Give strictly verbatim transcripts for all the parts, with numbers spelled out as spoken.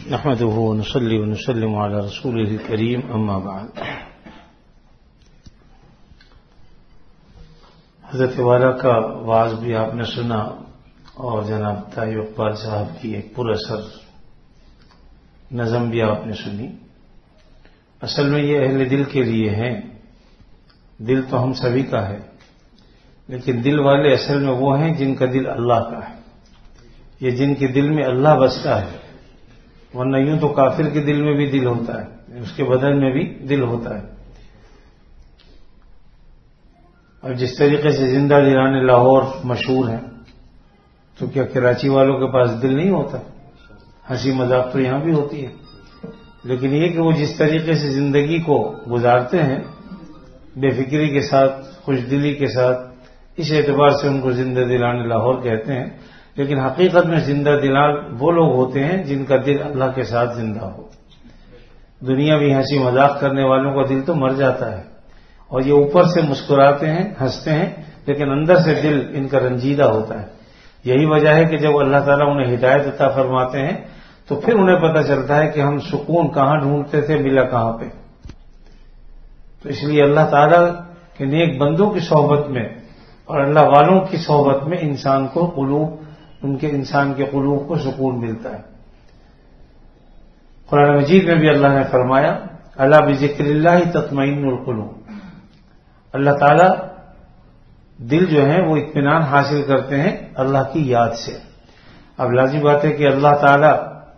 نحمده ونصلي ونسلم على رسوله الكريم اما بعد. حضرت والا کا واعظ بھی آپ نے سنا اور جناب طاہر اقبال صاحب کی ایک پر اثر نظم بھی آپ نے سنی. اصل میں یہ اہل دل کے لیے ہیں. دل تو ہم سبھی کا ہے، لیکن دل والے اصل میں وہ ہیں جن کا دل اللہ کا ہے، یہ جن کے دل میں اللہ بستا ہے. ورنہ یوں تو کافر کے دل میں بھی دل ہوتا ہے، اس کے بدن میں بھی دل ہوتا ہے. اور جس طریقے سے زندہ دلانے لاہور مشہور ہیں، تو کیا کراچی والوں کے پاس دل نہیں ہوتا؟ ہنسی مذاق تو یہاں بھی ہوتی ہے، لیکن یہ کہ وہ جس طریقے سے زندگی کو گزارتے ہیں بے فکری کے ساتھ، خوش دلی کے ساتھ، اس اعتبار سے ان کو زندہ دلانے لاہور کہتے ہیں. لیکن حقیقت میں زندہ دلان وہ لوگ ہوتے ہیں جن کا دل اللہ کے ساتھ زندہ ہو. دنیا بھی ہنسی مذاق کرنے والوں کا دل تو مر جاتا ہے، اور یہ اوپر سے مسکراتے ہیں، ہنستے ہیں، لیکن اندر سے دل ان کا رنجیدہ ہوتا ہے. یہی وجہ ہے کہ جب اللہ تعالیٰ انہیں ہدایت عطا فرماتے ہیں تو پھر انہیں پتہ چلتا ہے کہ ہم سکون کہاں ڈھونڈتے تھے، ملا کہاں پہ. تو اس لیے اللہ تعالیٰ کے نیک بندوں کی صحبت میں اور اللہ والوں کی صحبت میں انسان کو قلوب ان کے انسان کے قلوب کو سکون ملتا ہے. قرآن مجید میں بھی اللہ نے فرمایا الا بذکر اللہ تطمئن القلوب. اللہ تعالیٰ دل جو ہیں وہ اطمینان حاصل کرتے ہیں اللہ کی یاد سے. اب لازمی بات ہے کہ اللہ تعالیٰ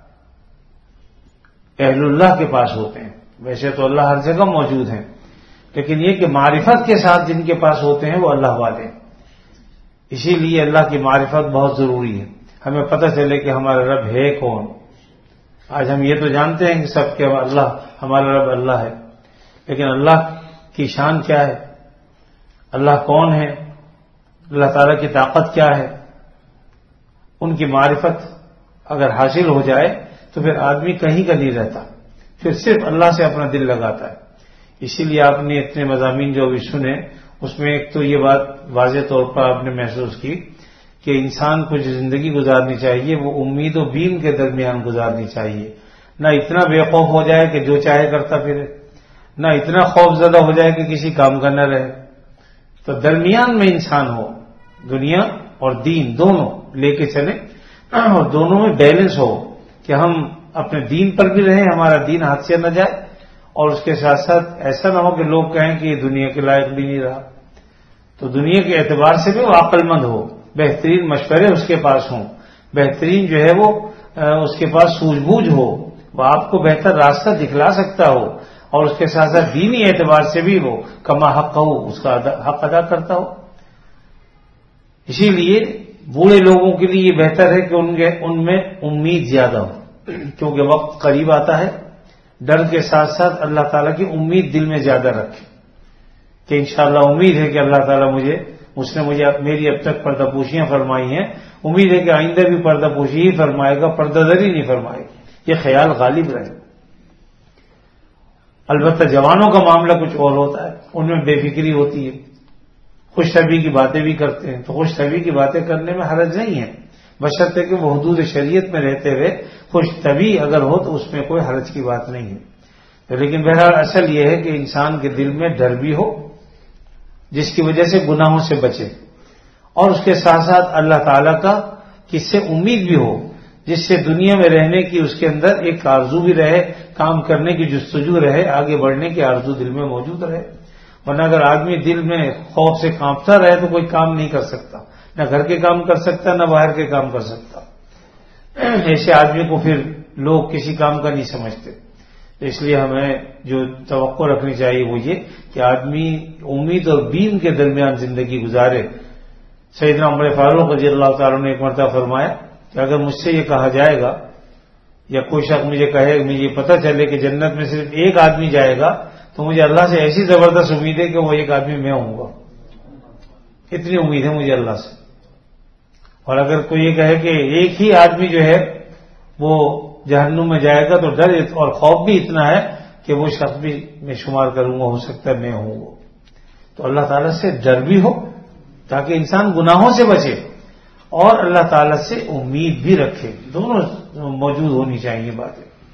اہل اللہ کے پاس ہوتے ہیں. ویسے تو اللہ ہر جگہ موجود ہیں، لیکن یہ کہ معرفت کے ساتھ جن کے پاس ہوتے ہیں وہ اللہ والے ہیں. اسی لیے اللہ کی معرفت بہت ضروری ہے. ہمیں پتہ چلے کہ ہمارا رب ہے کون. آج ہم یہ تو جانتے ہیں کہ سب کے اللہ ہمارا رب اللہ ہے، لیکن اللہ کی شان کیا ہے، اللہ کون ہے، اللہ تعالیٰ کی طاقت کیا ہے، ان کی معرفت اگر حاصل ہو جائے تو پھر آدمی کہیں کا نہیں رہتا، پھر صرف اللہ سے اپنا دل لگاتا ہے. اسی لیے آپ نے اتنے مضامین جو بھی سنے، اس میں ایک تو یہ بات واضح طور پر آپ نے محسوس کی کہ انسان کو جو زندگی گزارنی چاہیے وہ امید و بیم کے درمیان گزارنی چاہیے. نہ اتنا بے خوف ہو جائے کہ جو چاہے کرتا پھرے، نہ اتنا خوف زدہ ہو جائے کہ کسی کام کا نہ رہے. تو درمیان میں انسان ہو، دنیا اور دین دونوں لے کے چلے، اور دونوں میں بیلنس ہو کہ ہم اپنے دین پر بھی رہیں، ہمارا دین ہاتھ سے نہ جائے، اور اس کے ساتھ ساتھ ایسا نہ ہو کہ لوگ کہیں کہ یہ دنیا کے لائق بھی نہیں رہا. تو دنیا کے اعتبار سے بھی وہ عقل مند ہو، بہترین مشورے اس کے پاس ہوں، بہترین جو ہے وہ اس کے پاس سوجھ بوجھ ہو، وہ آپ کو بہتر راستہ دکھلا سکتا ہو، اور اس کے ساتھ ساتھ دینی اعتبار سے بھی وہ کما حق ہو، اس کا حق ادا کرتا ہو. اسی لیے بوڑھے لوگوں کے لیے یہ بہتر ہے کہ ان کے ان میں امید زیادہ ہو، کیونکہ وقت قریب آتا ہے. ڈر کے ساتھ ساتھ اللہ تعالیٰ کی امید دل میں زیادہ رکھے کہ انشاءاللہ امید ہے کہ اللہ تعالیٰ مجھے اس نے مجھے میری اب تک پردہ پوشیاں فرمائی ہیں، امید ہے کہ آئندہ بھی پردہ پوشی ہی فرمائے گا، پردہ دری نہیں فرمائے گا. یہ خیال غالب رہے. البتہ جوانوں کا معاملہ کچھ اور ہوتا ہے، ان میں بے فکری ہوتی ہے، خوش طبعی کی باتیں بھی کرتے ہیں. تو خوش طبعی کی باتیں کرنے میں حرج نہیں ہے، بشرطے کہ وہ حدود شریعت میں رہتے ہوئے خوش طبعی اگر ہو تو اس میں کوئی حرج کی بات نہیں ہے. لیکن بہرحال اصل یہ ہے کہ انسان کے دل میں ڈر بھی ہو جس کی وجہ سے گناہوں سے بچے، اور اس کے ساتھ ساتھ اللہ تعالیٰ کا کس سے امید بھی ہو، جس سے دنیا میں رہنے کی اس کے اندر ایک آرزو بھی رہے، کام کرنے کی جستجو رہے، آگے بڑھنے کی آرزو دل میں موجود رہے. ورنہ اگر آدمی دل میں خوف سے کانپتا رہے تو کوئی کام نہیں کر سکتا، نہ گھر کے کام کر سکتا، نہ باہر کے کام کر سکتا. ایسے آدمی کو پھر لوگ کسی کام کا نہیں سمجھتے. اس لیے ہمیں جو توقع رکھنی چاہیے وہ یہ کہ آدمی امید اور بیم کے درمیان زندگی گزارے. سیدنا عمر فاروق رضی اللہ تعالیٰ نے ایک مرتبہ فرمایا کہ اگر مجھ سے یہ کہا جائے گا یا کوئی شخص مجھے کہے، مجھے پتہ چلے کہ جنت میں صرف ایک آدمی جائے گا، تو مجھے اللہ سے ایسی زبردست امید ہے کہ وہ ایک آدمی میں ہوں گا. اتنی امید ہے مجھے اللہ سے. اور اگر کوئی یہ کہے کہ ایک ہی آدمی جو ہے وہ جہنم میں جائے گا، تو ڈر اور خوف بھی اتنا ہے کہ وہ شخص بھی میں شمار کروں گا، ہو سکتا ہے میں ہوں وہ. تو اللہ تعالیٰ سے ڈر بھی ہو تاکہ انسان گناہوں سے بچے، اور اللہ تعالیٰ سے امید بھی رکھے. دونوں موجود ہونی چاہیے باتیں.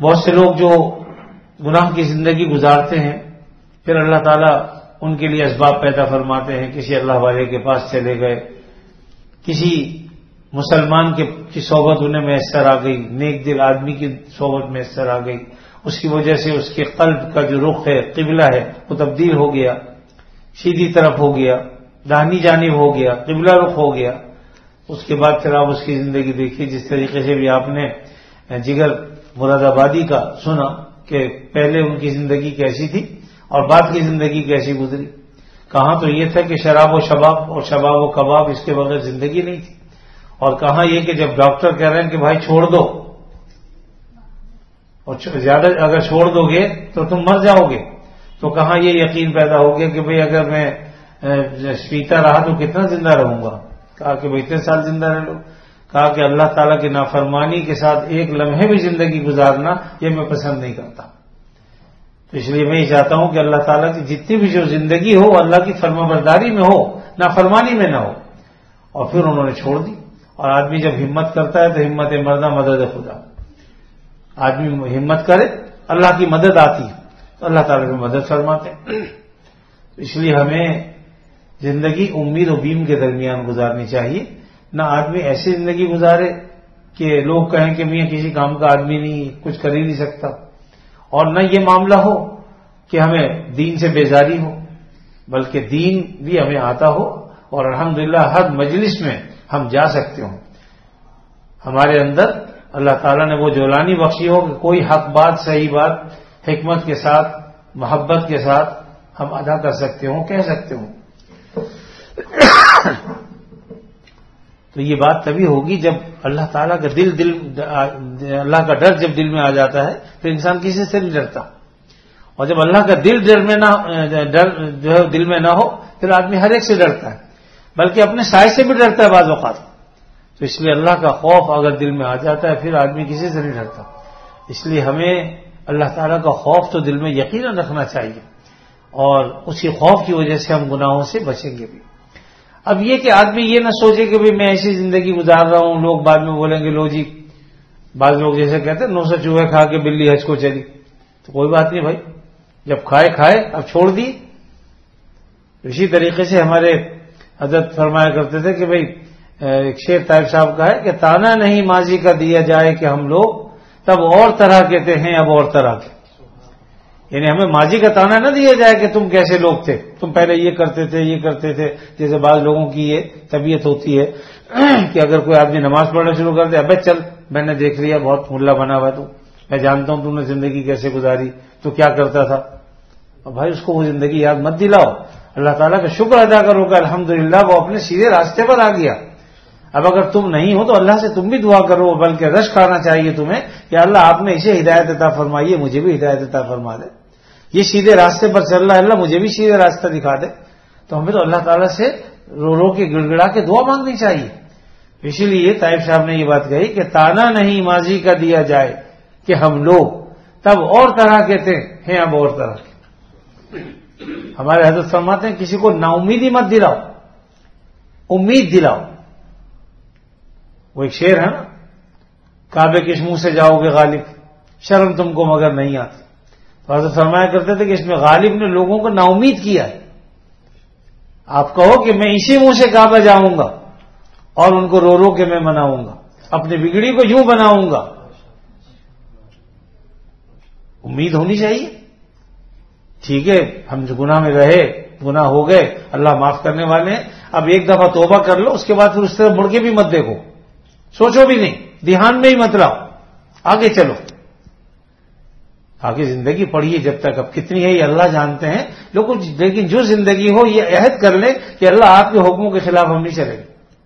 بہت سے لوگ جو گناہ کی زندگی گزارتے ہیں، پھر اللہ تعالیٰ ان کے لیے اسباب پیدا فرماتے ہیں، کسی اللہ والے کے پاس چلے گئے، کسی مسلمان کے کی صحبت انہیں میسر آ گئی، نیک دل آدمی کی صحبت میسر آ گئی، اس کی وجہ سے اس کے قلب کا جو رخ ہے، قبلہ ہے، وہ تبدیل ہو گیا، سیدھی طرف ہو گیا، داہنی جانب ہو گیا، قبلہ رخ ہو گیا۔ اس کے بعد پھر آپ اس کی زندگی دیکھیے، جس طریقے سے بھی آپ نے جگر مراد آبادی کا سنا کہ پہلے ان کی زندگی کیسی تھی اور بعد کی زندگی کیسی گزری۔ کہاں تو یہ تھا کہ شراب و شباب اور شباب و کباب اس کے بغیر زندگی نہیں تھی، اور کہاں یہ کہ جب ڈاکٹر کہہ رہے ہیں کہ بھائی چھوڑ دو، اور زیادہ اگر چھوڑ دو گے تو تم مر جاؤ گے، تو کہاں یہ یقین پیدا ہو گیا کہ بھئی اگر میں پیتا رہا تو کتنا زندہ رہوں گا۔ کہا کہ بھئی اتنے سال زندہ رہ لو۔ کہا کہ اللہ تعالیٰ کی نافرمانی کے ساتھ ایک لمحے بھی زندگی گزارنا یہ میں پسند نہیں کرتا، تو اس لیے میں یہ چاہتا ہوں کہ اللہ تعالیٰ کی جتنی بھی جو زندگی ہو اللہ کی فرما برداری میں ہو، نافرمانی میں نہ ہو۔ اور پھر انہوں نے چھوڑ دی۔ اور آدمی جب ہمت کرتا ہے تو ہمت مردہ مدد خدا، آدمی ہمت کرے اللہ کی مدد آتی ہے، تو اللہ تعالیٰ کی مدد فرماتے ہیں۔ اس لیے ہمیں زندگی امید و بیم کے درمیان گزارنی چاہیے، نہ آدمی ایسی زندگی گزارے کہ لوگ کہیں کہ میں کسی کام کا آدمی نہیں، کچھ کر ہی نہیں سکتا، اور نہ یہ معاملہ ہو کہ ہمیں دین سے بیزاری ہو، بلکہ دین بھی ہمیں آتا ہو، اور الحمدللہ ہر مجلس میں ہم جا سکتے ہوں، ہمارے اندر اللہ تعالیٰ نے وہ جولانی بخشی ہو کہ کوئی حق بات، صحیح بات حکمت کے ساتھ، محبت کے ساتھ ہم ادا کر سکتے ہوں، کہہ سکتے ہوں۔ تو یہ بات تبھی ہوگی جب اللہ تعالیٰ کا دل دل اللہ کا ڈر جب دل میں آ جاتا ہے تو انسان کسی سے نہیں ڈرتا، اور جب اللہ کا دل ڈر میں نہ ڈر جو ہے دل میں نہ ہو پھر آدمی ہر ایک سے ڈرتا ہے، بلکہ اپنے سائے سے بھی ڈرتا ہے بعض اوقات۔ تو اس لیے اللہ کا خوف اگر دل میں آ جاتا ہے پھر آدمی کسی سے نہیں ڈرتا۔ اس لیے ہمیں اللہ تعالیٰ کا خوف تو دل میں یقیناً رکھنا چاہیے، اور اسی خوف کی وجہ سے ہم گناہوں سے بچیں گے بھی۔ اب یہ کہ آدمی یہ نہ سوچے کہ بھی میں ایسی زندگی گزار رہا ہوں، لوگ بعد میں بولیں گے لو جی، بعض لوگ جیسے کہتے ہیں نو سو چوہے کھا کے بلی حج کو چلی، تو کوئی بات نہیں بھائی، جب کھائے کھائے اب چھوڑ دی۔ اسی طریقے سے ہمارے حضرت فرمایا کرتے تھے کہ بھئی ایک شعر طائف صاحب کا ہے کہ تانا نہیں ماضی کا دیا جائے کہ ہم لوگ تب اور طرح کہتے ہیں اب اور طرح کے، یعنی ہمیں ماضی کا تانا نہ دیا جائے کہ تم کیسے لوگ تھے، تم پہلے یہ کرتے تھے یہ کرتے تھے۔ جیسے بعض لوگوں کی یہ طبیعت ہوتی ہے کہ اگر کوئی آدمی نماز پڑھنا شروع کر دے، ابے چل میں نے دیکھ لیا بہت ملا بنا ہوا تو میں جانتا ہوں تم نے زندگی کیسے گزاری، تو کیا کرتا تھا۔ اور بھائی اس کو وہ زندگی یاد مت دلاؤ، اللہ تعالیٰ کا شکر ادا کرو کہ الحمدللہ وہ اپنے سیدھے راستے پر آ گیا۔ اب اگر تم نہیں ہو تو اللہ سے تم بھی دعا کرو، بلکہ رشک آنا چاہیے تمہیں کہ اللہ آپ نے اسے ہدایت عطا فرمائی ہے، مجھے بھی ہدایت عطا فرما دے، یہ سیدھے راستے پر چل رہا ہے، اللہ مجھے بھی سیدھے راستہ دکھا دے۔ تو ہمیں تو اللہ تعالیٰ سے رو رو کے گڑ گڑا کے دعا مانگنی چاہیے۔ اسی لیے طائف صاحب نے یہ بات کہی کہ تانا نہیں ماضی کا دیا جائے کہ ہم لوگ تب اور طرح کے تھے ہیں اب اور طرح کے۔ ہمارے حضرت فرماتے ہیں کسی کو نا امیدی مت دلاؤ، امید دلاؤ۔ وہ ایک شعر ہے نا، کعبے کے منہ سے جاؤ گے غالب، شرم تم کو مگر نہیں آتی۔ تو حضرت فرمایا کرتے تھے کہ اس میں غالب نے لوگوں کو نا امید کیا ہے۔ آپ کہو کہ میں اسی منہ سے کعبہ جاؤں گا اور ان کو رو رو کے میں مناؤں گا، اپنی بگڑی کو یوں بناؤں گا۔ امید ہونی چاہیے۔ ٹھیک ہے ہم جو گناہ میں رہے، گناہ ہو گئے، اللہ معاف کرنے والے ہیں، اب ایک دفعہ توبہ کر لو، اس کے بعد پھر اس طرح مڑ کے بھی مت دیکھو، سوچو بھی نہیں، دھیان میں ہی مت لاؤ، آگے چلو، آگے زندگی پڑھیے جب تک، اب کتنی ہے یہ اللہ جانتے ہیں لوگوں، لیکن جو زندگی ہو یہ عہد کر لیں کہ اللہ آپ کے حکموں کے خلاف ہم نہیں چلیں گے۔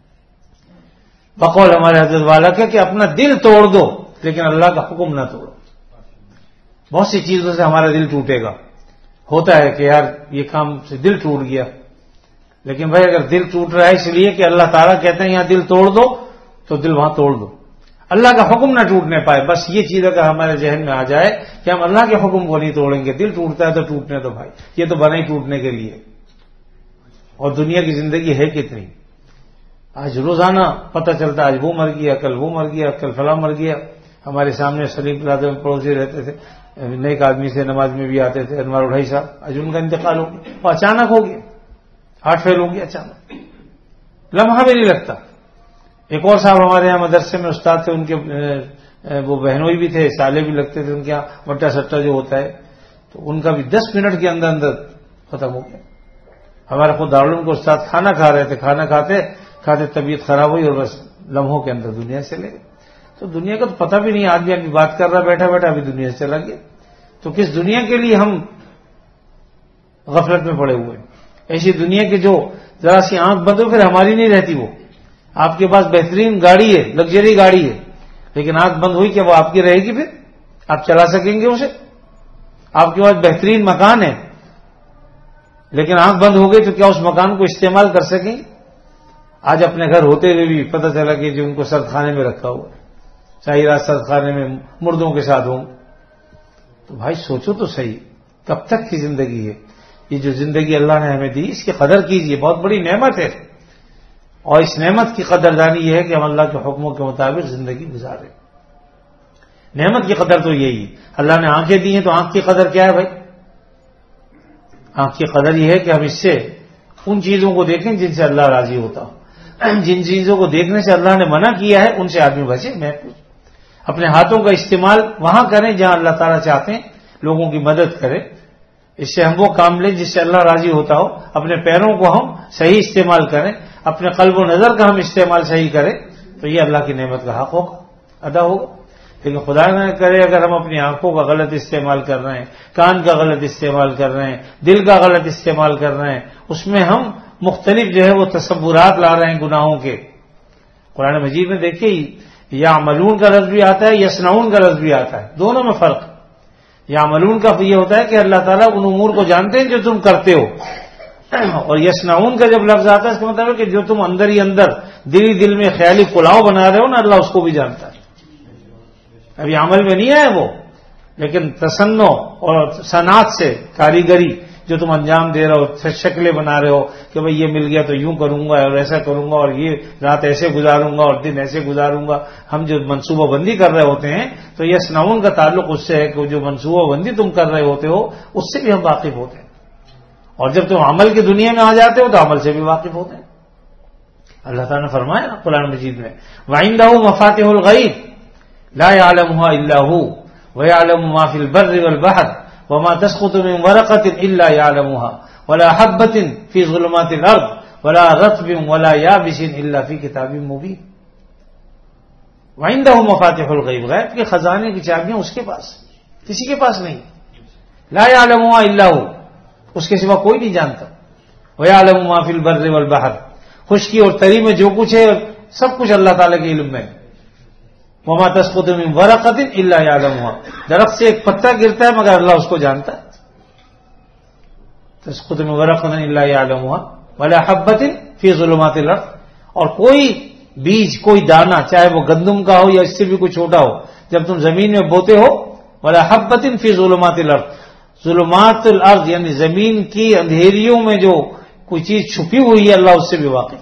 بقول ہمارے حضرت والا کا کہ اپنا دل توڑ دو لیکن اللہ کا حکم نہ توڑو۔ بہت سی چیزوں سے ہمارا دل ٹوٹے گا، ہوتا ہے کہ یار یہ کام سے دل ٹوٹ گیا، لیکن بھائی اگر دل ٹوٹ رہا ہے اس لیے کہ اللہ تعالیٰ کہتے ہیں یہاں دل توڑ دو تو دل وہاں توڑ دو، اللہ کا حکم نہ ٹوٹنے پائے۔ بس یہ چیز اگر ہمارے ذہن میں آ جائے کہ ہم اللہ کے حکم کو نہیں توڑیں گے، دل ٹوٹتا ہے تو ٹوٹنے دو بھائی، یہ تو بنا ہی ٹوٹنے کے لیے۔ اور دنیا کی زندگی ہے کتنی، آج روزانہ پتہ چلتا ہے آج وہ مر گیا، کل وہ مر گیا، کل فلاں مر گیا، ہمارے سامنے سلیم پلازا میں پڑوسی رہتے تھے، نیک آدمی سے نماز میں بھی آتے تھے، انوار اڑھائی صاحب، آج ان کا انتقال ہو گیا، وہ اچانک ہو گیا، ہارٹ فیل ہو گیا اچانک، لمحہ بھی نہیں لگتا۔ ایک اور صاحب ہمارے یہاں مدرسے میں استاد تھے، ان کے وہ بہنوئی بھی تھے، سالے بھی لگتے تھے ان کے یہاں، مٹا سٹا جو ہوتا ہے، تو ان کا بھی دس منٹ کے اندر اندر ختم ہو گیا۔ ہمارا خود دارالعلوم کو استاد کھانا کھا رہے تھے، کھانا کھاتے کھاتے طبیعت خراب ہوئی اور بس لمحوں کے اندر دنیا سے چلے گئے۔ تو دنیا کا تو پتہ بھی نہیں، آدمی ابھی بات کر رہا بیٹھا بیٹھا ابھی دنیا سے چلا گیا۔ تو کس دنیا کے لیے ہم غفلت میں پڑے ہوئے ہیں؟ ایسی دنیا کی جو ذرا سی آنکھ بند ہو پھر ہماری نہیں رہتی۔ وہ آپ کے پاس بہترین گاڑی ہے، لگژری گاڑی ہے، لیکن آنکھ بند ہوئی کہ وہ آپ کی رہے گی؟ پھر آپ چلا سکیں گے اسے؟ آپ کے پاس بہترین مکان ہے، لیکن آنکھ بند ہو گئی تو کیا اس مکان کو استعمال کر سکیں گے؟ آج اپنے گھر ہوتے ہوئے بھی پتہ چلا کہ جو ان کو سرد خانے میں رکھا ہوا، چاہیے رات سرد خانے میں مردوں کے ساتھ ہوں۔ تو بھائی سوچو تو صحیح، کب تک کی زندگی ہے؟ یہ جو زندگی اللہ نے ہمیں دی اس کی قدر کیجیے، بہت بڑی نعمت ہے، اور اس نعمت کی قدردانی یہ ہے کہ ہم اللہ کے حکموں کے مطابق زندگی گزاریں۔ نعمت کی قدر تو یہی ہے۔ اللہ نے آنکھیں دی ہیں تو آنکھ کی قدر کیا ہے بھائی؟ آنکھ کی قدر یہ ہے کہ ہم اس سے ان چیزوں کو دیکھیں جن سے اللہ راضی ہوتا ہو، جن چیزوں کو دیکھنے سے اللہ نے منع کیا ہے ان سے آدمی بچے، محفوظ۔ اپنے ہاتھوں کا استعمال وہاں کریں جہاں اللہ تعالیٰ چاہتے ہیں لوگوں کی مدد کریں، اس سے ہم وہ کام لیں جس سے اللہ راضی ہوتا ہو۔ اپنے پیروں کو ہم صحیح استعمال کریں، اپنے قلب و نظر کا ہم استعمال صحیح کریں، تو یہ اللہ کی نعمت کا حق ہوگا، ادا ہوگا۔ لیکن خدا نہ کرے اگر ہم اپنی آنکھوں کا غلط استعمال کر رہے ہیں، کان کا غلط استعمال کر رہے ہیں، دل کا غلط استعمال کر رہے ہیں، اس میں ہم مختلف جو ہے وہ تصورات لا رہے ہیں گناہوں کے۔ قرآن مجید میں دیکھیے یعملون کا لفظ بھی آتا ہے، یصنعون کا لفظ بھی آتا ہے، دونوں میں فرق۔ یعملون کا یہ ہوتا ہے کہ اللہ تعالیٰ ان امور کو جانتے ہیں جو تم کرتے ہو، اور یصنعون کا جب لفظ آتا ہے اس کا مطلب ہے کہ جو تم اندر ہی اندر دل ہی دل میں خیالی پلاؤ بنا رہے ہو نا، اللہ اس کو بھی جانتا ہے۔ ابھی عمل میں نہیں آئے وہ، لیکن تصنع اور صنعت سے کاریگری جو تم انجام دے رہے ہو، شکلیں بنا رہے ہو کہ بھئی یہ مل گیا تو یوں کروں گا اور ایسا کروں گا اور یہ رات ایسے گزاروں گا اور دن ایسے گزاروں گا، ہم جو منصوبہ بندی کر رہے ہوتے ہیں تو یہ یصنعون کا تعلق اس سے ہے کہ جو منصوبہ بندی تم کر رہے ہوتے ہو اس سے بھی ہم واقف ہوتے ہیں، اور جب تم عمل کی دنیا میں آ جاتے ہو تو عمل سے بھی واقف ہوتے ہیں۔ اللہ تعالیٰ نے فرمایا نا قرآن مجید میں وَعِندَهُ مَفَاتِحُ الْغَيْبِ لَا يَعْلَمُهَا إِلَّا هُوَ وَيَعْلَمُ مَا فِي الْبَرِّ وَالْبَحْرِ وَمَا تَسْقُطُ مِنْ وَرَقَةٍ إِلَّا يَعْلَمُهَا وَلَا حَبَّةٍ فِي ظُلُمَاتِ الْأَرْضِ وَلَا رَطْبٍ وَلَا يَابِسٍ إِلَّا فِي كِتَابٍ مُبِينٍ۔ وَعِندَهُ مَفَاتِحُ الْغَيْبِ، غیب کے خزانے کی چابیاں اس کے پاس، کسی کے پاس نہیں۔ لَا يَعْلَمُهَا إِلَّا هُوَ، اس کے سوا کوئی نہیں جانتا۔ وَيَعْلَمُ مَا فِي الْبَرِّ وَالْبَحْرِ، خشکی اور تری میں جو کچھ ہے سب کچھ اللہ تعالیٰ کے علم میں۔ وَمَا تَسْقُطُ مِنْ وَرَقَةٍ إِلَّا يَعْلَمُهَا، درخت سے ایک پتا گرتا ہے مگر اللہ اس کو جانتا ہے۔ تَسْقُطُ مِنْ وَرَقَةٍ إِلَّا يَعْلَمُهَا وَلَا حَبَّةٍ فِي ظُلُمَاتِ الْأَرْضِ، اور کوئی بیج، کوئی دانہ، چاہے وہ گندم کا ہو یا اس سے بھی کوئی چھوٹا ہو، جب تم زمین میں بوتے ہو، وَلَا حَبَّةٍ فِي ظُلُمَاتِ الْأَرْضِ، ظلمات الارض یعنی زمین کی اندھیریوں میں جو کوئی چیز چھپی ہوئی ہے اللہ اس سے بھی واقف۔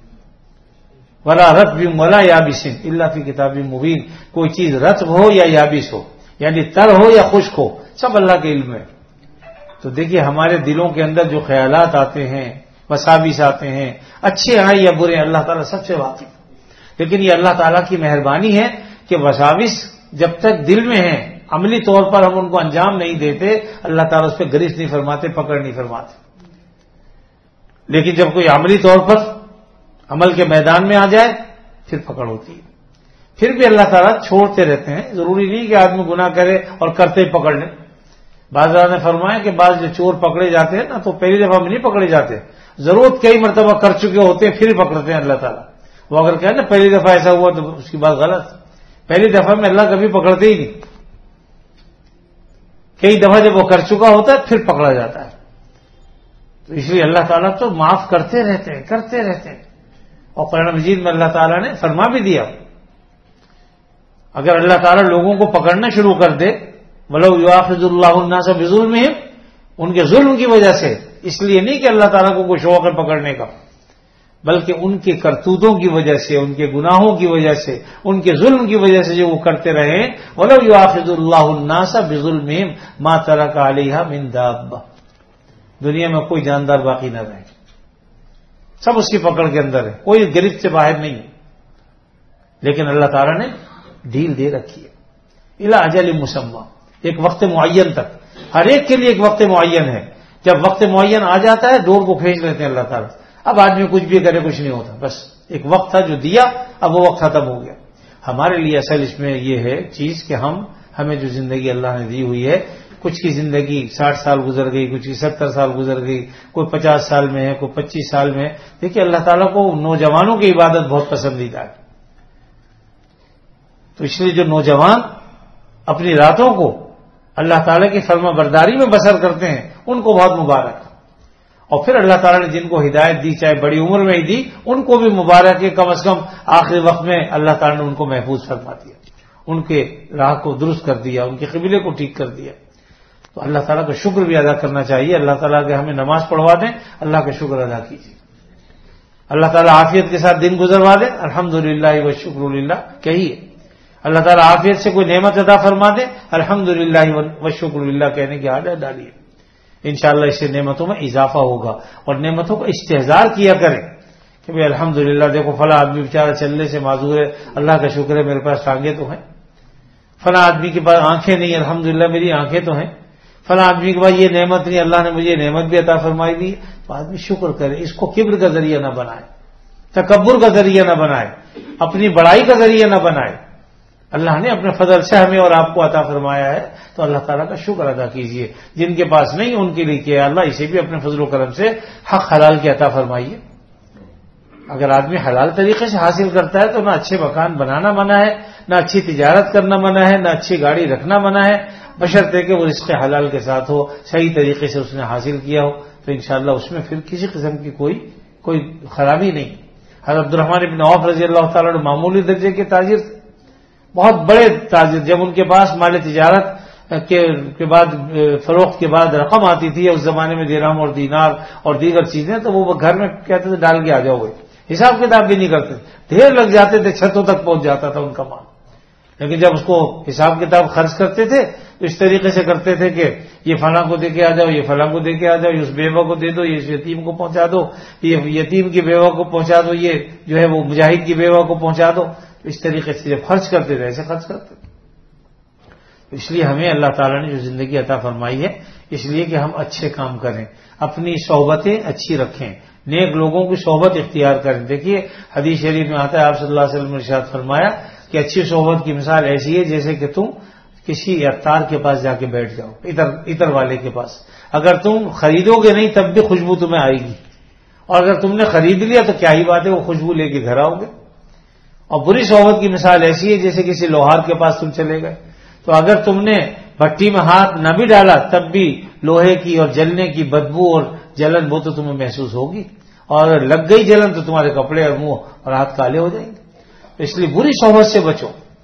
ولا رطب ولا یابس الا فی کتاب مبین، کوئی چیز رطب ہو یا یابس ہو، یعنی تر ہو یا خشک ہو، سب اللہ کے علم ہے۔ تو دیکھیے ہمارے دلوں کے اندر جو خیالات آتے ہیں، وساوس آتے ہیں، اچھے آئے یا برے، اللہ تعالیٰ سب سے واقف۔ لیکن یہ اللہ تعالیٰ کی مہربانی ہے کہ وساوس جب تک دل میں ہیں، عملی طور پر ہم ان کو انجام نہیں دیتے، اللہ تعالیٰ اس پہ گریز نہیں فرماتے، پکڑ نہیں فرماتے۔ لیکن جب کوئی عملی طور پر عمل کے میدان میں آ جائے پھر پکڑ ہوتی ہے، پھر بھی اللہ تعالیٰ چھوڑتے رہتے ہیں۔ ضروری نہیں کہ آدمی گناہ کرے اور کرتے ہی پکڑ لیں۔ بعض نے فرمایا کہ بعض جو چور پکڑے جاتے ہیں نا تو پہلی دفعہ میں نہیں پکڑے جاتے، ضرورت کئی مرتبہ کر چکے ہوتے ہیں پھر ہی پکڑتے ہیں اللہ تعالیٰ۔ وہ اگر کہے نا پہلی دفعہ ایسا ہوا تو اس کی بات غلط، پہلی دفعہ میں اللہ کبھی پکڑتے ہی نہیں، کئی دفعہ جب وہ کر چکا ہوتا ہے پھر پکڑا جاتا ہے۔ تو اس لیے اللہ تعالیٰ تو معاف کرتے رہتے ہیں، کرتے رہتے ہیں۔ اور قرآن مجید میں اللہ تعالیٰ نے فرما بھی دیا اگر اللہ تعالیٰ لوگوں کو پکڑنا شروع کر دے، وَلَوْ يُؤَاخِذُ اللَّهُ النَّاسَ بِظُلْمِهِمْ، ان کے ظلم کی وجہ سے، اس لیے نہیں کہ اللہ تعالیٰ کو کوئی شوق ہے پکڑنے کا، بلکہ ان کے کرتوتوں کی وجہ سے، ان کے گناہوں کی وجہ سے، ان کے ظلم کی وجہ سے جو وہ کرتے رہے. وَلَوْ يُؤَاخِذُ اللَّهُ النَّاسَ بِظُلْمِهِمْ مَا تَرَكَ عَلَيْهَا مِن دَابَّةٍ. دنیا میں کوئی جاندار باقی نہ رہے، سب اس کی پکڑ کے اندر ہے، کوئی گرفت سے باہر نہیں ہے. لیکن اللہ تعالیٰ نے ڈھیل دے رکھی ہے. اِلَىٰ أَجَلٍ مُّسَمًّى، ایک وقت معین تک. ہر ایک کے لیے ایک وقت معین ہے. جب وقت معین آ جاتا ہے ڈور کو کھینچ لیتے ہیں اللہ تعالیٰ. اب آدمی کچھ بھی کرے کچھ نہیں ہوتا، بس ایک وقت تھا جو دیا، اب وہ وقت ختم ہو گیا. ہمارے لیے اصل اس میں یہ ہے چیز کہ ہم ہمیں جو زندگی اللہ نے دی ہوئی ہے، کچھ کی زندگی ساٹھ سال گزر گئی، کچھ کی ستر سال گزر گئی، کوئی پچاس سال میں ہے، کوئی پچیس سال میں ہے. دیکھیے اللہ تعالیٰ کو نوجوانوں کی عبادت بہت پسندیدہ ہے. تو اس لیے جو نوجوان اپنی راتوں کو اللہ تعالیٰ کی فرما برداری میں بسر کرتے ہیں ان کو بہت مبارک. اور پھر اللہ تعالیٰ نے جن کو ہدایت دی، چاہے بڑی عمر میں ہی دی، ان کو بھی مبارک ہے. کم از کم آخری وقت میں اللہ تعالیٰ نے ان کو محفوظ فرما دیا، ان کے راہ کو درست کر دیا، ان کے قبلے کو ٹھیک کر دیا. تو اللہ تعالیٰ کا شکر بھی ادا کرنا چاہیے. اللہ تعالیٰ کے ہمیں نماز پڑھوا دیں، اللہ کا شکر ادا کیجیے. اللہ تعالیٰ عافیت کے ساتھ دن گزروا دیں، الحمدللہ والشکر للہ کہیے. اللہ تعالیٰ عافیت سے کوئی نعمت عطا فرما دے، الحمدللہ والشکر للہ کہنے کی عادت ڈالیے. انشاءاللہ اس سے نعمتوں میں اضافہ ہوگا. اور نعمتوں کا استحضار کیا کریں کہ بھئی الحمدللہ دیکھو فلاں آدمی بیچارہ چلنے سے معذور ہے، اللہ کا شکر ہے میرے پاس ٹانگیں تو ہیں. فلاں آدمی کے پاس آنکھیں نہیں، الحمدللہ میری آنکھیں تو ہیں. فلاں آدمی کے پاس یہ نعمت نہیں، اللہ نے مجھے نعمت بھی عطا فرمائی دی. تو آدمی شکر کرے، اس کو کبر کا ذریعہ نہ بنائے، تکبر کا ذریعہ نہ بنائے، اپنی بڑائی کا ذریعہ نہ بنائے. اللہ نے اپنے فضل سے ہمیں اور آپ کو عطا فرمایا ہے تو اللہ تعالیٰ کا شکر ادا کیجئے. جن کے پاس نہیں ان کے لیے کیا اللہ اسے بھی اپنے فضل و کرم سے حق حلال کی عطا فرمائیے. اگر آدمی حلال طریقے سے حاصل کرتا ہے تو نہ اچھے مکان بنانا منع ہے، نہ اچھی تجارت کرنا منع ہے، نہ اچھی گاڑی رکھنا منع ہے، بشرطے کہ وہ رزق حلال کے ساتھ ہو، صحیح طریقے سے اس نے حاصل کیا ہو. تو انشاءاللہ اس میں پھر کسی قسم کی کوئی کوئی خرابی نہیں. حضرت عبدالرحمن بن عوف رضی اللہ تعالیٰ عنہ معمولی درجے کے تاجر تھے، بہت بڑے تاجر. جب ان کے پاس مال تجارت کے بعد فروخت کے بعد رقم آتی تھی اس زمانے میں درہم اور دینار اور دیگر چیزیں، تو وہ گھر میں کہتے تھے ڈال کے آ جاؤ گے. حساب کتاب بھی نہیں کرتے، ڈھیر لگ جاتے تھے، چھتوں تک پہنچ جاتا تھا ان کا مال. لیکن جب اس کو حساب کتاب خرچ کرتے تھے تو اس طریقے سے کرتے تھے کہ یہ فلاں کو دے کے آ جاؤ، یہ فلاں کو دے کے آ جاؤ، یہ اس بیوہ کو دے دو، یہ اس یتیم کو پہنچا دو، یہ یتیم کی بیوہ کو پہنچا دو، یہ جو ہے وہ مجاہد کی بیوہ کو پہنچا دو. اس طریقے سے جب خرچ کرتے تھے ایسے خرچ کرتے تھے. اس لیے ہمیں اللہ تعالیٰ نے جو زندگی عطا فرمائی ہے اس لیے کہ ہم اچھے کام کریں، اپنی صحبتیں اچھی رکھیں، نیک لوگوں کی صحبت اختیار کریں. دیکھیے حدیث شریف میں آتا ہے آپ صلی اللہ علیہ وسلم نے ارشاد فرمایا کہ اچھی صحبت کی مثال ایسی ہے جیسے کہ تم کسی عطار کے پاس جا کے بیٹھ جاؤ، عطر عطر والے کے پاس. اگر تم خریدو گے نہیں تب بھی خوشبو تمہیں آئے گی، اور اگر تم نے خرید لیا تو کیا ہی بات ہے، وہ خوشبو لے کے گھر آؤ گے. اور بری صحبت کی مثال ایسی ہے جیسے کسی لوہار کے پاس تم چلے گئے، تو اگر تم نے بھٹی میں ہاتھ نہ بھی ڈالا تب بھی لوہے کی اور جلنے کی بدبو اور جلن وہ تو تمہیں محسوس ہوگی، اور اگر لگ گئی جلن تو تمہارے کپڑے اور منہ اور ہاتھ کالے ہو جائیں گے. اس لیے بری صحبت سے بچو،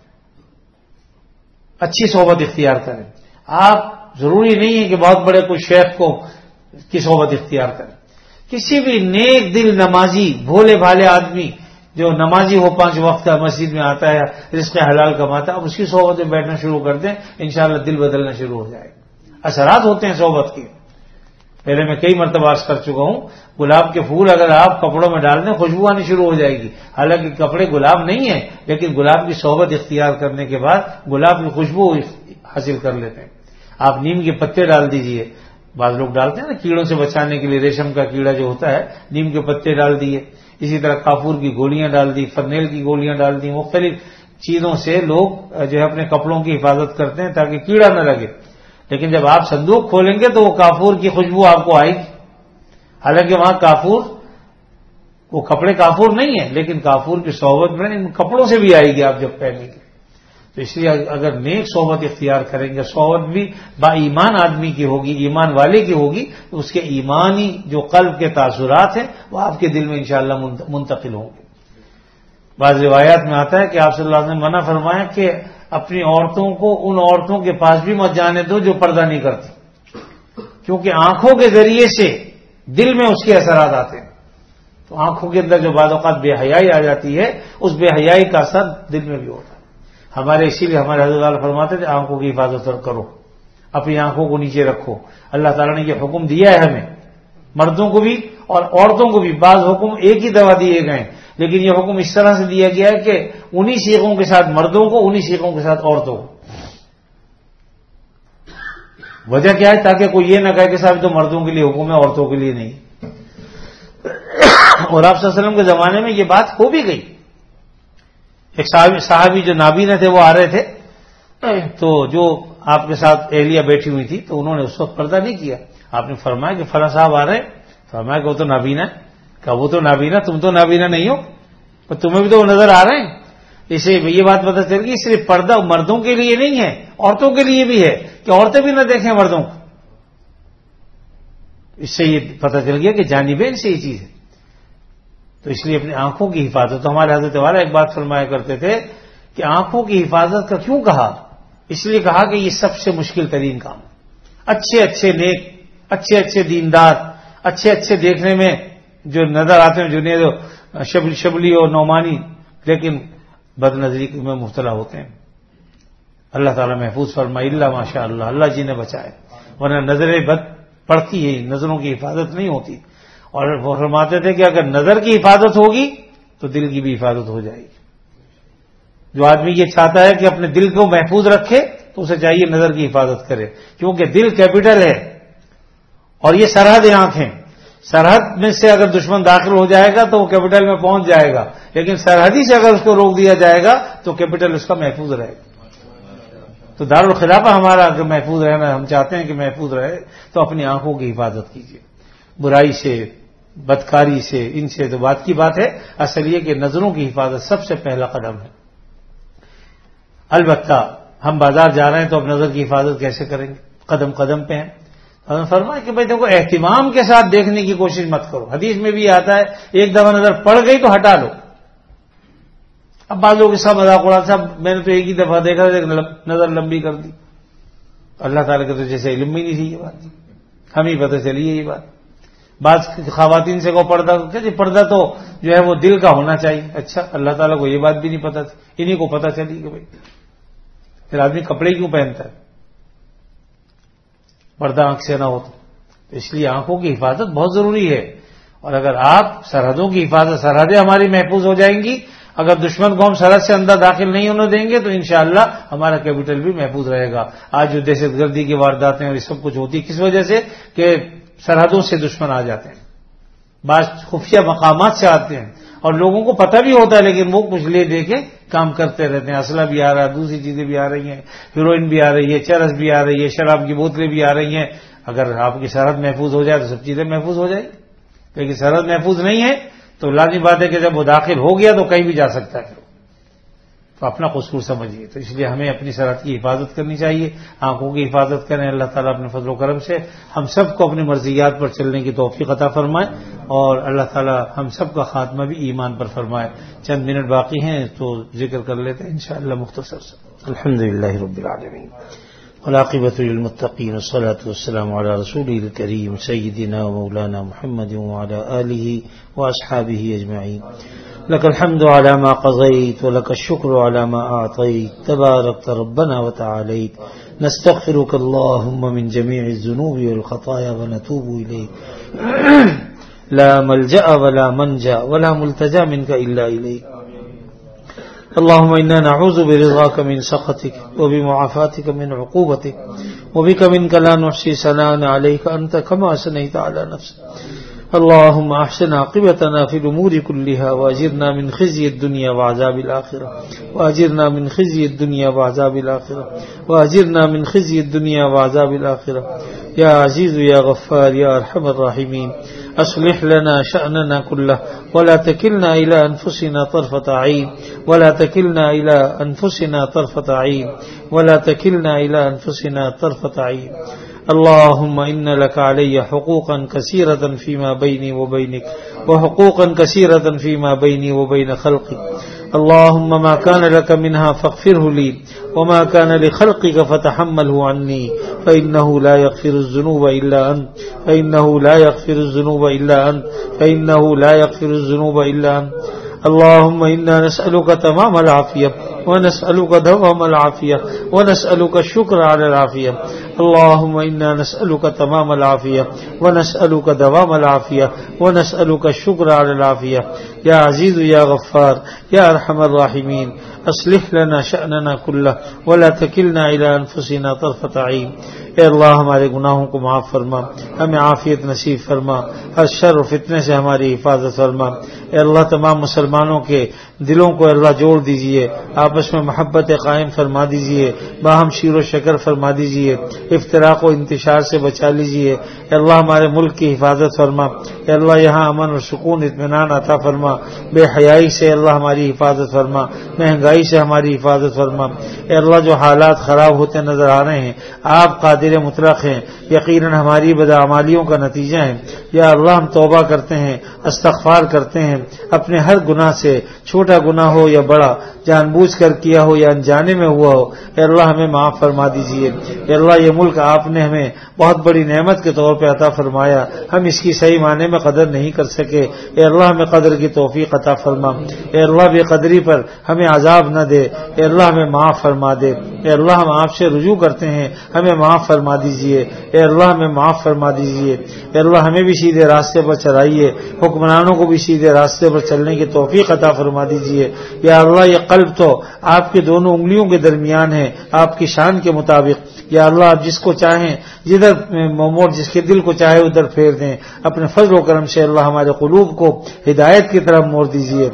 اچھی صحبت اختیار کریں. آپ ضروری نہیں ہے کہ بہت بڑے کوئی شیخ کو کی صحبت اختیار کریں. کسی بھی نیک دل نمازی بھولے بھالے آدمی جو نمازی ہو، پانچ وقت کا مسجد میں آتا ہے، رزق حلال کماتا ہے، اب اس کی صحبت میں بیٹھنا شروع کر دیں، انشاءاللہ دل بدلنا شروع ہو جائے گا. اثرات ہوتے ہیں صحبت کے. پہلے میں کئی مرتبہ عرض کر چکا ہوں، گلاب کے پھول اگر آپ کپڑوں میں ڈال دیں خوشبو آنی شروع ہو جائے گی. حالانکہ کپڑے گلاب نہیں ہیں، لیکن گلاب کی صحبت اختیار کرنے کے بعد گلاب کی خوشبو حاصل کر لیتے ہیں. آپ نیم کے پتے ڈال دیجئے، بعض لوگ ڈالتے ہیں نا کیڑوں سے بچانے کے لیے، ریشم کا کیڑا جو ہوتا ہے، نیم کے پتے ڈال دیے. اسی طرح کافور کی گولیاں ڈال دی، فرنیل کی گولیاں ڈال دی. مختلف چیزوں سے لوگ جو ہے اپنے کپڑوں کی حفاظت کرتے ہیں تاکہ کیڑا نہ لگے. لیکن جب آپ صندوق کھولیں گے تو وہ کافور کی خوشبو آپ کو آئے گی. حالانکہ وہاں کافور، وہ کپڑے کافور نہیں ہیں، لیکن کافور کی صحبت میں ان کپڑوں سے بھی آئے گی آپ جب پہنیں گے. تو اس لیے اگر نیک صحبت اختیار کریں گے، صحبت بھی با ایمان آدمی کی ہوگی، ایمان والے کی ہوگی، تو اس کے ایمانی جو قلب کے تاثرات ہیں وہ آپ کے دل میں انشاءاللہ منتقل ہوں گے. بعض روایات میں آتا ہے کہ آپ صلی اللہ علیہ وسلم نے منع فرمایا کہ اپنی عورتوں کو ان عورتوں کے پاس بھی مت جانے دو جو پردہ نہیں کرتی، کیونکہ آنکھوں کے ذریعے سے دل میں اس کے اثرات آتے ہیں. تو آنکھوں کے اندر جو بعض اوقات بے حیائی آ جاتی ہے، اس بے حیائی کا اثر دل میں بھی ہوتا ہے. ہمارے اسی لیے ہمارے حضرت والا فرماتے تھے آنکھوں کی حفاظت کرو، اپنی آنکھوں کو نیچے رکھو. اللہ تعالیٰ نے یہ حکم دیا ہے ہمیں، مردوں کو بھی اور عورتوں کو بھی. بعض حکم ایک ہی دفعہ دیے گئے، لیکن یہ حکم اس طرح سے دیا گیا ہے کہ انہی سیغوں کے ساتھ مردوں کو، انہی سیغوں کے ساتھ عورتوں کو. وجہ کیا ہے؟ تاکہ کوئی یہ نہ کہے کہ صاحب تو مردوں کے لیے حکم ہے، عورتوں کے لیے نہیں. اور آپ صلی اللہ علیہ وسلم کے زمانے میں یہ بات ہو بھی گئی. ایک صحابی جو نابینا تھے وہ آ رہے تھے، تو جو آپ کے ساتھ اہلیہ بیٹھی ہوئی تھی تو انہوں نے اس وقت پردہ نہیں کیا. آپ نے فرمایا کہ فلاں صاحب آ رہے ہیں، فرمایا کہ وہ تو نابینا ہے. کہا وہ تو نابینا، تم تو نابینا نہیں ہو، اور تمہیں بھی تو وہ نظر آ رہے ہیں. اسے یہ بات پتہ چل گئی صرف پردہ مردوں کے لیے نہیں ہے، عورتوں کے لیے بھی ہے کہ عورتیں بھی نہ دیکھیں مردوں کو. اس سے یہ پتہ چل گیا کہ جانبین سے یہ چیز ہے. تو اس لیے اپنی آنکھوں کی حفاظت. تو ہمارے حضرت والا ایک بات فرمایا کرتے تھے کہ آنکھوں کی حفاظت کا کیوں کہا؟ اس لیے کہا کہ یہ سب سے مشکل ترین کام. اچھے اچھے نیک، اچھے اچھے دیندار، اچھے اچھے دیکھنے میں جو نظر آتے ہیں، جنہیں شبلی شبلی اور نعمانی، لیکن بد نظری میں مبتلا ہوتے ہیں. اللہ تعالیٰ محفوظ فرمائے، اللہ ماشاء اللہ، اللہ جی نے بچائے، ورنہ نظریں بد پڑتی ہے، نظروں کی حفاظت نہیں ہوتی. اور وہ فرماتے تھے کہ اگر نظر کی حفاظت ہوگی تو دل کی بھی حفاظت ہو جائے گی. جو آدمی یہ چاہتا ہے کہ اپنے دل کو محفوظ رکھے تو اسے چاہیے نظر کی حفاظت کرے، کیونکہ دل کیپٹل ہے اور یہ سرحد آنکھیں. سرحد میں سے اگر دشمن داخل ہو جائے گا تو وہ کیپٹل میں پہنچ جائے گا، لیکن سرحدی سے اگر اس کو روک دیا جائے گا تو کیپٹل اس کا محفوظ رہے گا. تو دارالخلافہ ہمارا اگر محفوظ رہنا ہم چاہتے ہیں کہ محفوظ رہے تو اپنی آنکھوں کی حفاظت کیجیے، برائی سے، بدکاری سے، ان سے تو بات کی بات ہے. اصل یہ کہ نظروں کی حفاظت سب سے پہلا قدم ہے. البتہ ہم بازار جا رہے ہیں تو اب نظر کی حفاظت کیسے کریں گے؟ قدم قدم پہ ہیں. فرمایا کہ بھائی دیکھو اہتمام کے ساتھ دیکھنے کی کوشش مت کرو. حدیث میں بھی آتا ہے ایک دفعہ نظر پڑ گئی تو ہٹا لو. اب بعض لوگ اس کا مذاق اڑا، صاحب میں نے تو ایک ہی دفعہ دیکھا نظر لمبی کر دی. اللہ تعالیٰ کے تو جیسے علم بھی نہیں تھی یہ بات، ہمیں پتہ چلی ہے یہ بات. بعض خواتین سے کو پردہ کہ جی پردہ تو جو ہے وہ دل کا ہونا چاہیے. اچھا، اللہ تعالیٰ کو یہ بات بھی نہیں پتہ تھی، انہیں کو پتہ چلی کہ بھائی پھر آدمی کپڑے کیوں پہنتا ہے؟ پردہ آنکھ سے نہ ہو تو. اس لیے آنکھوں کی حفاظت بہت ضروری ہے. اور اگر آپ سرحدوں کی حفاظت، سرحدیں ہماری محفوظ ہو جائیں گی. اگر دشمن کو ہم سرحد سے اندر داخل نہیں ہونے دیں گے تو انشاءاللہ ہمارا کیپٹل بھی محفوظ رہے گا. آج جو دہشت گردی کی وارداتیں اور یہ سب کچھ ہوتی کس وجہ سے کہ سرحدوں سے دشمن آ جاتے ہیں، بعض خفیہ مقامات سے آتے ہیں اور لوگوں کو پتہ بھی ہوتا ہے لیکن وہ کچھ لے دے کے کام کرتے رہتے ہیں. اسلحہ بھی آ رہا ہے، دوسری چیزیں بھی آ رہی ہیں، ہیروئن بھی آ رہی ہے، چرس بھی آ رہی ہے، شراب کی بوتلیں بھی آ رہی ہیں. اگر آپ کی سرحد محفوظ ہو جائے تو سب چیزیں محفوظ ہو جائیں گی. لیکن سرحد محفوظ نہیں ہے تو لازمی بات ہے کہ جب وہ داخل ہو گیا تو کہیں بھی جا سکتا ہے. تو اپنا قصور سمجھیے. تو اس لیے ہمیں اپنی سرحد کی حفاظت کرنی چاہیے، آنکھوں کی حفاظت کریں. اللہ تعالیٰ اپنے فضل و کرم سے ہم سب کو اپنی مرضیات پر چلنے کی توفیق عطا فرمائے اور اللہ تعالیٰ ہم سب کا خاتمہ بھی ایمان پر فرمائے. چند منٹ باقی ہیں تو ذکر کر لیتے ہیں انشاءاللہ مختصر سے. الحمدللہ رب العالمین والعاقبۃ للمتقین والصلاة والسلام علی رسولہ الکریم سیدنا ومولانا محمد وعلی آلہ واصحابہ اجمعین. لك الحمد على ما قضيت ولك الشكر على ما أعطيت تباركت ربنا وتعاليت. نستغفرك اللهم من جميع الذنوب والخطايا ونتوب إليك. لا ملجأ ولا منجأ ولا ملتجأ منك إلا إليك. اللهم إنا نعوذ برضاك من سخطك وبمعافاتك من عقوبتك وبك منك لا نحصي ثناء عليك أنت كما أثنيت على نفسك. اللهم احسن عاقبتنا في الامور كلها واجرنا من خزي الدنيا وعذاب الاخره واجرنا من خزي الدنيا وعذاب الاخره واجرنا من خزي الدنيا وعذاب الاخره. يا عزيز يا غفار يا ارحم الراحمين اصلح لنا شأننا كله ولا تكلنا الى انفسنا طرفة عين ولا تكلنا الى انفسنا طرفة عين ولا تكلنا الى انفسنا طرفة عين. اللهم إن لك علي حقوقا كثيرة فيما بيني وبينك وحقوقا كثيرة فيما بيني وبين خلقك. اللهم ما كان لك منها فاغفره لي وما كان لخلقك فتحمله عني فإنه لا يغفر الذنوب إلا أنت فإنه لا يغفر الذنوب إلا أنت فإنه لا يغفر الذنوب إلا أنت. اللهم إنا نسألك تمام العافية ونسألك دوام العافية ونسألك الشكر على العافية. اللهم إنا نسألك تمام العافية ونسألك دوام العافية ونسألك الشكر على العافية. يا عزيز يا غفار يا أرحم الراحمين اصلح لنا شأننا كله ولا تکلنا إلى أنفسنا طرفة عين. اے اللہ ہمارے گناہوں کو معاف فرما، ہمیں عافیت نصیب فرما، ہر شر و فتنے سے ہماری حفاظت فرما. اے اللہ تمام مسلمانوں کے دلوں کو اللہ جوڑ دیجئے، آپس میں محبت قائم فرما دیجئے، باہم شیر و شکر فرما دیجئے، افتراق و انتشار سے بچا لیجئے. اے اللہ ہمارے ملک کی حفاظت فرما. اے اللہ یہاں امن و سکون اطمینان عطا فرما. بے حیائی سے اللہ ہماری حفاظت فرما، مہنگائی سے ہماری حفاظت فرما. اے اللہ جو حالات خراب ہوتے نظر آ رہے ہیں آپ قادر مطلق ہیں، یقیناً ہماری بدعمالیوں کا نتیجہ ہے. یا اللہ ہم توبہ کرتے ہیں، استغفار کرتے ہیں اپنے ہر گناہ سے، چھوٹا گناہ ہو یا بڑا، جان بوجھ کر کیا ہو یا انجانے میں ہوا ہو. اے اللہ ہمیں معاف فرما دیجئے. اے اللہ یہ ملک آپ نے ہمیں بہت بڑی نعمت کے طور پہ عطا فرمایا، ہم اس کی صحیح معنی میں قدر نہیں کر سکے. اے اللہ ہمیں قدر کی توفیق عطا فرما. اے اللہ بے قدری پر ہمیں عذاب نہ دے. اے اللہ ہمیں معاف فرما دے. اے اللہ ہم آپ سے رجوع کرتے ہیں، ہمیں معاف فرما دیجئے. اے اللہ ہمیں معاف فرما دیجئے. اے اللہ ہمیں بھی سیدھے راستے پر چلائیے، حکمرانوں کو بھی سیدھے راستے پر چلنے کی توفیق عطا فرما دیجئے. یا اللہ یہ قلب تو آپ کے دونوں انگلیوں کے درمیان ہے، آپ کی شان کے مطابق. یا اللہ آپ جس کو چاہیں جدھر موڑ، جس کے دل کو چاہے ادھر پھیر دیں. اپنے فضل و کرم سے اللہ ہمارے قلوب کو ہدایت کی طرف موڑ دیجئے.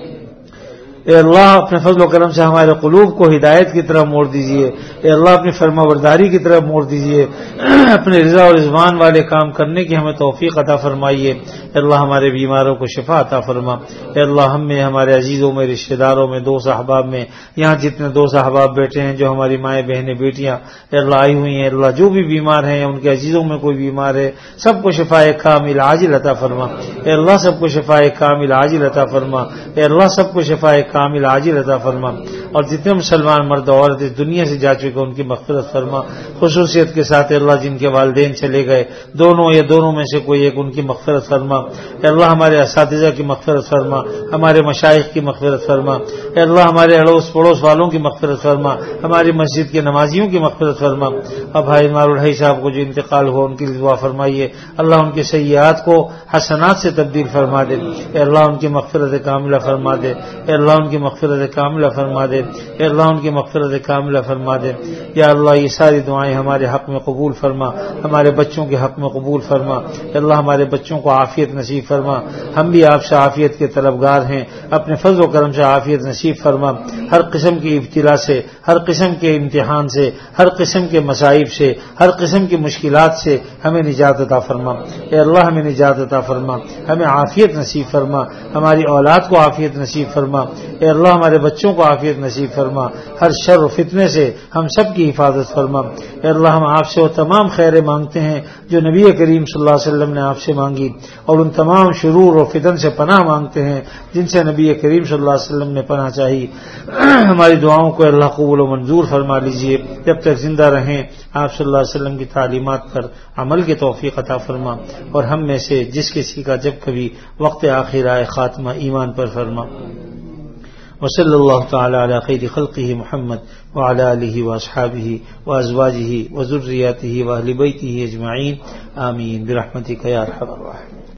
اے اللہ اپنے فضل و کرم سے ہمارے قلوب کو ہدایت کی طرف موڑ دیجئے. اے اللہ اپنی فرما برداری کی طرف موڑ دیجئے. اپنے رضا اور رضوان والے کام کرنے کی ہمیں توفیق عطا فرمائیے. اے اللہ ہمارے بیماروں کو شفا عطا فرما. اے اللہ ہم میں، ہمارے عزیزوں میں، رشتہ داروں میں، دوست احباب میں، یہاں جتنے دوست احباب بیٹھے ہیں، جو ہماری مائیں بہنیں بیٹیاں اے اللہ آئی ہوئی ہیں، اللہ جو بھی بیمار ہیں، ان کے عزیزوں میں کوئی بیمار ہے، سب کو شفاء کامل عاجل عطا فرما. اے اللہ سب کو شفاء کامل عاجل عطا فرما. اے اللہ سب کو شفاء کامل عاجل عطا فرما. اور جتنے مسلمان مرد و عورت اس دنیا سے جا چکے ان کی مغفرت فرما. خصوصیت کے ساتھ اللہ جن کے والدین چلے گئے، دونوں یا دونوں میں سے کوئی ایک، ان کی مغفرت فرما. اے اللہ ہمارے اساتذہ کی مغفرت فرما، ہمارے مشائخ کی مغفرت فرما. اے اللہ ہمارے اڑوس پڑوس والوں کی مغفرت فرما، ہماری مسجد کے نمازیوں کی مغفرت فرما. اب بھائی مارالحی صاحب کو جو انتقال ہوا ان کی دعا فرمائیے. اللہ ان کے سیئات کو حسنات سے تبدیل فرما دے. اے اللہ ان کی مغفرت کاملہ فرما دے. اے اللہ ان کی مغفرت کاملہ فرما دے. اے اللہ ان کی مغفرت کاملہ فرما دے. یا اللہ یہ ساری دعائیں ہمارے حق میں قبول فرما، ہمارے بچوں کے حق میں قبول فرما. اے اللہ ہمارے بچوں کو عافیت نصیب فرما. ہم بھی آپ سے عافیت کے طلبگار ہیں، اپنے فضل و کرم سے عافیت نصیب فرما. ہر قسم کی ابتلا سے، ہر قسم کے امتحان سے، ہر قسم کے مصائب سے، ہر قسم کی مشکلات سے ہمیں نجات عطا فرما. اے اللہ ہمیں نجات عطا فرما، ہمیں عافیت نصیب فرما، ہماری اولاد کو عافیت نصیب فرما. اے اللہ ہمارے بچوں کو عافیت نصیب فرما. ہر شر و فتنے سے ہم سب کی حفاظت فرما. اے اللہ ہم آپ سے وہ تمام خیریں مانگتے ہیں جو نبی کریم صلی اللہ علیہ وسلم نے آپ سے مانگی، اور ان تمام شرور و فتن سے پناہ مانگتے ہیں جن سے نبی کریم صلی اللہ علیہ وسلم نے پناہ چاہی. ہماری دعاؤں کو اللہ قبول و منظور فرما لیجئے. جب تک زندہ رہیں آپ صلی اللہ علیہ وسلم کی تعلیمات پر عمل کی توفیق عطا فرما، اور ہم میں سے جس کسی کا جب کبھی وقت آخر آئے خاتمہ ایمان پر فرما. وصلی اللہ تعالی علی خیر خلقہ محمد وعلی آلہ واصحابہ وازواجہ وذریاتہ واہل بیتہ اجمعین آمین برحمتک یا ارحم الراحمین.